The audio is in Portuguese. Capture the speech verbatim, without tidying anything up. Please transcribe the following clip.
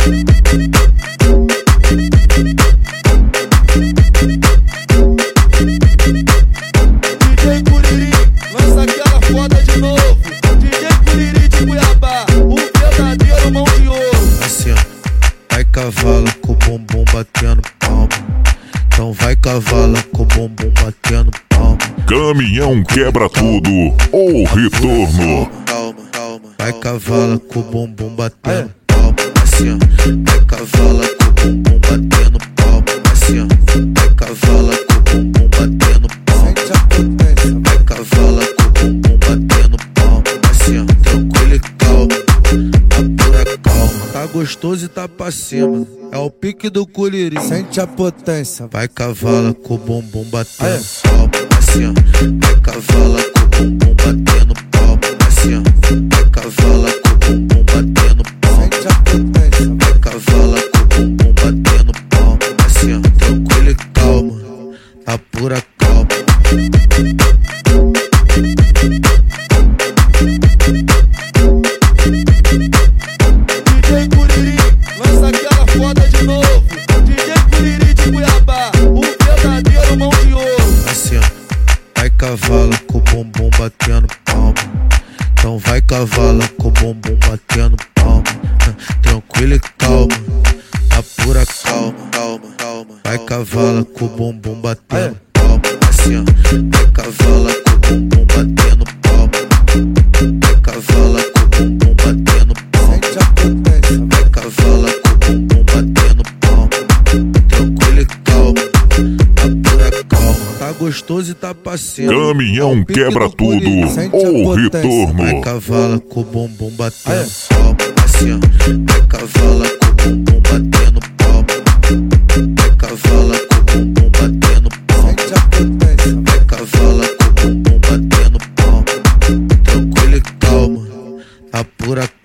Curiri, lança aquela foda de novo. D J Curiri de Cuiabá, o verdadeiro mão de ouro. Assim, ó, vai cavala com o bumbum batendo palma. Então vai cavala com o bumbum batendo palma. Caminhão quebra tudo, o retorno. Calma, calma, vai cavala com o bumbum batendo palma. Assim, ó, vai cavala com o bumbum batendo palma. Assim, ó, vai cavala com o bumbum batendo palma. Vai cavala com o bumbum batendo palma. Assim, ó, tranquilo e calma, a pura calma. Tá gostoso e tá pra cima, é o pique do Curiri. Sente a potência. Vai cavala com o bumbum batendo palma. Assim, ó, vai cavala com o bumbum batendo palma. Assim, ó, vai cavala com o bumbum batendo palma. Sente a potência. Vai cavala com o bumbum batendo palma. Assim, ó, tranquilo e calma, a pura calma. D J Curiri, lança aquela foda de novo. D J Curiri de Cuiabá, o verdadeiro mão de ouro. Assim, ó, vai cavala com o bumbum batendo palma. Então vai cavala com o bumbum batendo palma. Tranquilo e calma, a pura calma, calma, calma. Vai cavala com o bumbum batendo palma. Assim, ó, vai cavala com o bumbum batendo palma. Vai cavala com o bumbum batendo palma. Sente a potência. Vai cavala com o bumbum batendo palma. Tranquilo e calma, a pura calma. Tá gostoso e tá pra cima, Caminhão quebra tudo, o retorno. vai cavala com o bumbum batendo palma. Assim, ó, vai cavala com o bumbum batendo palma. Vai cavala com o bumbum batendo palma. Sente a potência. Vai cavala com o bumbum batendo palma. Tranquilo e calma, a pura